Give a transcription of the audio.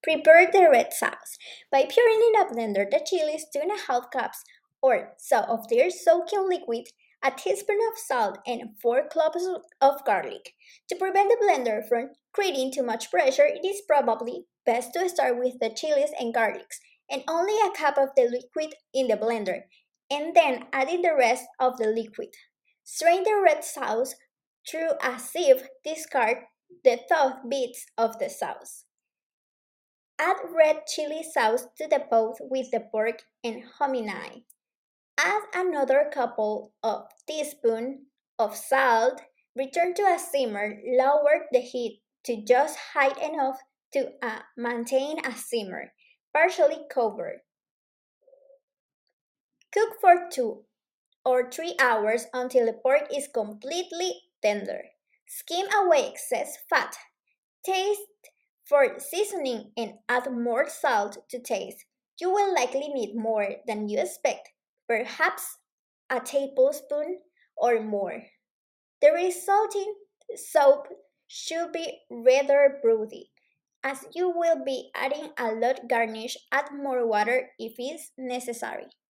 Prepare the red sauce by pouring in a blender the chilies 2.5 cups or so of their soaking liquid, a teaspoon of salt, and 4 cloves of garlic. To prevent the blender from creating too much pressure, it is probably best to start with the chilies and garlics and only a cup of the liquid in the blender, and then adding the rest of the liquid. Strain the red sauce through a sieve, discard the tough bits of the sauce. Add red chili sauce to the pot with the pork and hominy. Add another couple of teaspoons of salt. Return to a simmer. Lower the heat to just high enough to maintain a simmer, partially covered. Cook for 2 or 3 hours until the pork is completely tender. Skim away excess fat. Taste for seasoning and add more salt to taste. You will likely need more than you expect, perhaps a tablespoon or more. The resulting soup should be rather broody. As you will be adding a lot garnish, add more water if it's necessary.